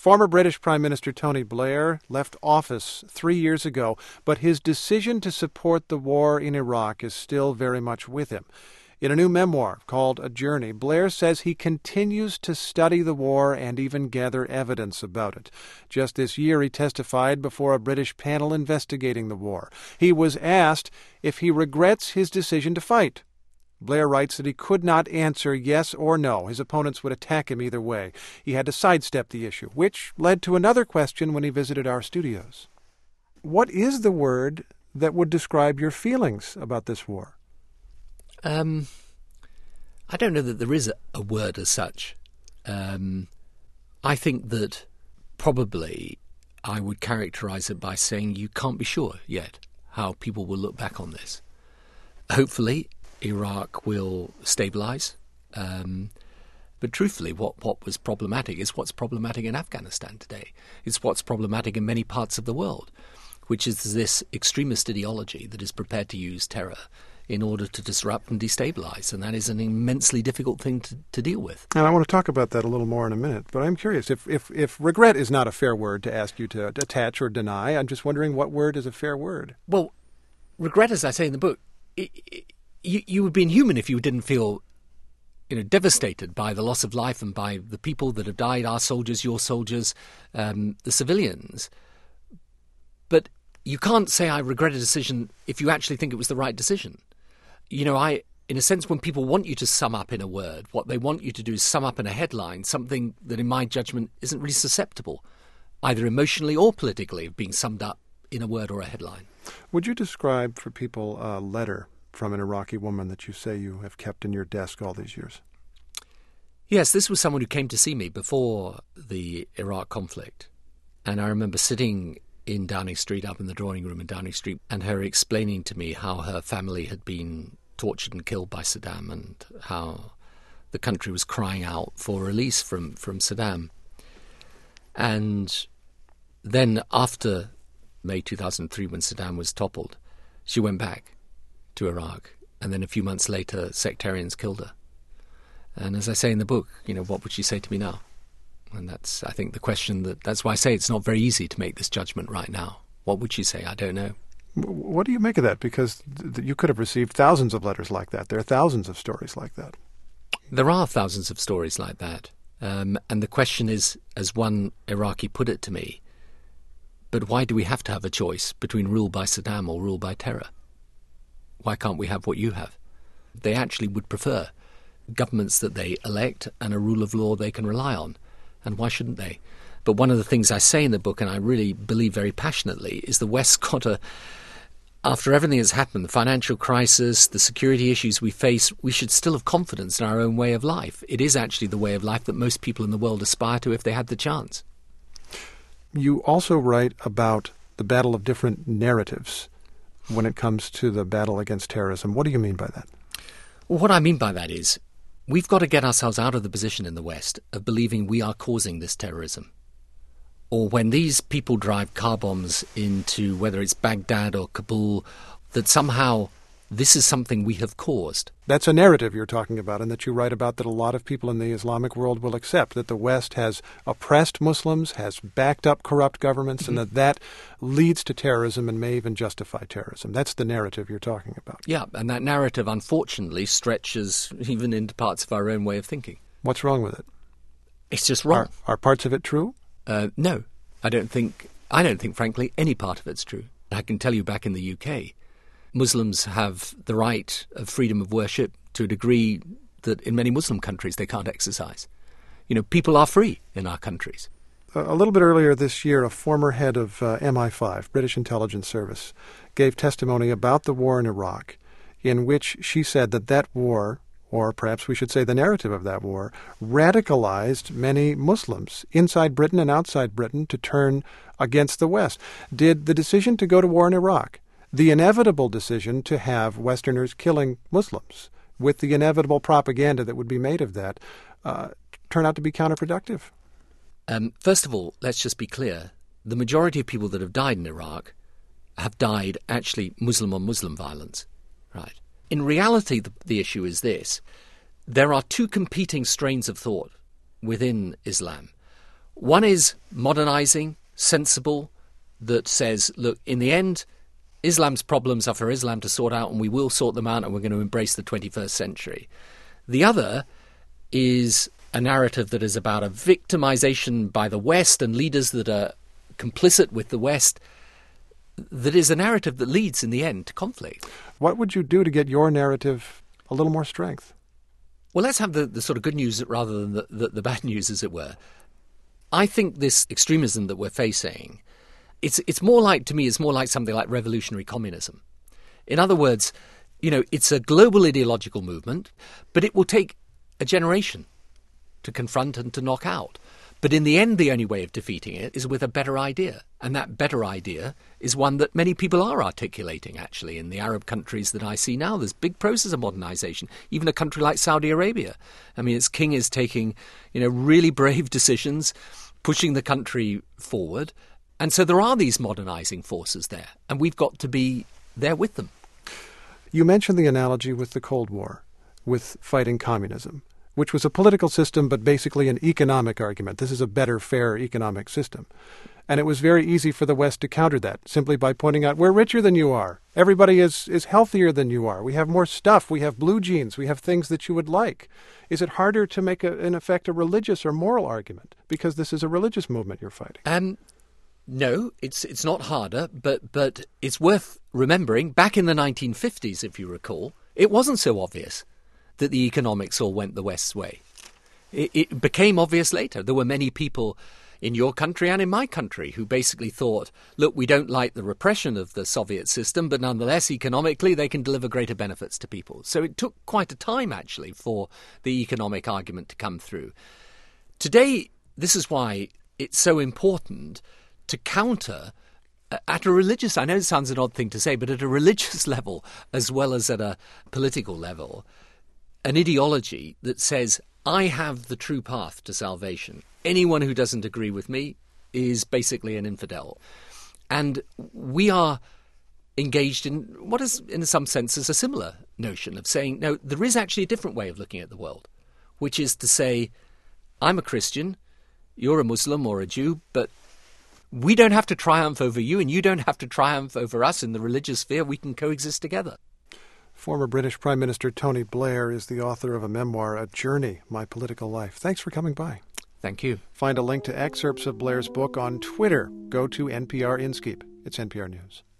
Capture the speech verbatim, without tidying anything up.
Former British Prime Minister Tony Blair left office three years ago, but his decision to support the war in Iraq is still very much with him. In a new memoir called A Journey, Blair says he continues to study the war and even gather evidence about it. Just this year, he testified before a British panel investigating the war. He was asked if he regrets his decision to fight. Blair writes that he could not answer yes or no. His opponents would attack him either way. He had to sidestep the issue, which led to another question when he visited our studios. What is the word that would describe your feelings about this war? Um, I don't know that there is a, a word as such. Um, I think that probably I would characterize it by saying you can't be sure yet how people will look back on this. Hopefully, Iraq will stabilize. Um, but truthfully, what, what was problematic is what's problematic in Afghanistan today. It's what's problematic in many parts of the world, which is this extremist ideology that is prepared to use terror in order to disrupt and destabilize. And that is an immensely difficult thing to, to deal with. And I want to talk about that a little more in a minute. But I'm curious, if, if, if regret is not a fair word to ask you to attach or deny, I'm just wondering what word is a fair word? Well, regret, as I say in the book, it, it, you, you would be inhuman if you didn't feel you know, devastated by the loss of life and by the people that have died, our soldiers, your soldiers, um, the civilians. But you can't say I regret a decision if you actually think it was the right decision. You know, I, in a sense, when people want you to sum up in a word, what they want you to do is sum up in a headline, something that in my judgment isn't really susceptible, either emotionally or politically, of being summed up in a word or a headline. Would you describe for people a letter from an Iraqi woman that you say you have kept in your desk all these years? Yes, this was someone who came to see me before the Iraq conflict. And I remember sitting in Downing Street, up in the drawing room in Downing Street, and her explaining to me how her family had been tortured and killed by Saddam and how the country was crying out for release from, from Saddam. And then after May two thousand three, when Saddam was toppled, she went back to Iraq. And then a few months later, sectarians killed her. And as I say in the book, you know, what would she say to me now? And that's, I think, the question that, that's why I say it's not very easy to make this judgment right now. What would she say? I don't know. What do you make of that? Because th- you could have received thousands of letters like that. There are thousands of stories like that. There are thousands of stories like that. Um, and the question is, as one Iraqi put it to me, but why do we have to have a choice between rule by Saddam or rule by terror? Why can't we have what you have? They actually would prefer governments that they elect and a rule of law they can rely on. And why shouldn't they? But one of the things I say in the book, and I really believe very passionately, is the West got to, after everything that's happened, the financial crisis, the security issues we face, we should still have confidence in our own way of life. It is actually the way of life that most people in the world aspire to if they had the chance. You also write about the battle of different narratives when it comes to the battle against terrorism. What do you mean by that? Well, what I mean by that is we've got to get ourselves out of the position in the West of believing we are causing this terrorism. Or when these people drive car bombs into, whether it's Baghdad or Kabul, that somehow this is something we have caused. That's a narrative you're talking about, and that you write about, that a lot of people in the Islamic world will accept, that the West has oppressed Muslims, has backed up corrupt governments, mm-hmm. and that that leads to terrorism and may even justify terrorism. That's the narrative you're talking about. Yeah, and that narrative, unfortunately, stretches even into parts of our own way of thinking. What's wrong with it? It's just wrong. Are, are parts of it true? Uh, no, I don't think, I don't think, frankly, any part of it's true. I can tell you back in the U K, Muslims have the right of freedom of worship to a degree that in many Muslim countries they can't exercise. You know, people are free in our countries. A little bit earlier this year, a former head of uh, M I five, British Intelligence Service, gave testimony about the war in Iraq, in which she said that that war, or perhaps we should say the narrative of that war, radicalized many Muslims inside Britain and outside Britain to turn against the West. Did the decision to go to war in Iraq, the inevitable decision to have Westerners killing Muslims, with the inevitable propaganda that would be made of that, uh, turn out to be counterproductive? Um, first of all, let's just be clear. The majority of people that have died in Iraq have died actually Muslim-on-Muslim violence. Right. In reality, the, the issue is this. There are two competing strains of thought within Islam. One is modernizing, sensible, that says, look, in the end, Islam's problems are for Islam to sort out, and we will sort them out, and we're going to embrace the twenty-first century. The other is a narrative that is about a victimization by the West and leaders that are complicit with the West, that is a narrative that leads in the end to conflict. What would you do to get your narrative a little more strength? Well, let's have the, the sort of good news rather than the, the, the bad news, as it were. I think this extremism that we're facing, it's it's more like, to me, it's more like something like revolutionary communism. In other words, you know, it's a global ideological movement, but it will take a generation to confront and to knock out. But in the end, the only way of defeating it is with a better idea. And that better idea is one that many people are articulating, actually, in the Arab countries that I see now. There's a big process of modernization. Even a country like Saudi Arabia. I mean, its king is taking, you know, really brave decisions, pushing the country forward. And so there are these modernizing forces there, and we've got to be there with them. You mentioned the analogy with the Cold War, with fighting communism, which was a political system but basically an economic argument. This is a better, fair economic system. And it was very easy for the West to counter that simply by pointing out, we're richer than you are. Everybody is, is healthier than you are. We have more stuff. We have blue jeans. We have things that you would like. Is it harder to make, a, in effect, a religious or moral argument? Because this is a religious movement you're fighting. Um, no, it's it's not harder, but, but it's worth remembering, back in the nineteen fifties, if you recall, it wasn't so obvious that the economics all went the West's way. It, it became obvious later. There were many people in your country and in my country who basically thought, look, we don't like the repression of the Soviet system, but nonetheless, economically, they can deliver greater benefits to people. So it took quite a time, actually, for the economic argument to come through. Today, this is why it's so important to counter at a religious, I know it sounds an odd thing to say, but at a religious level as well as at a political level, an ideology that says, I have the true path to salvation. Anyone who doesn't agree with me is basically an infidel. And we are engaged in what is, in some senses, a similar notion of saying, no, there is actually a different way of looking at the world, which is to say, I'm a Christian, you're a Muslim or a Jew, but we don't have to triumph over you and you don't have to triumph over us in the religious sphere. We can coexist together. Former British Prime Minister Tony Blair is the author of a memoir, A Journey, My Political Life. Thanks for coming by. Thank you. Find a link to excerpts of Blair's book on Twitter. Go to N P R Inskeep. It's N P R News.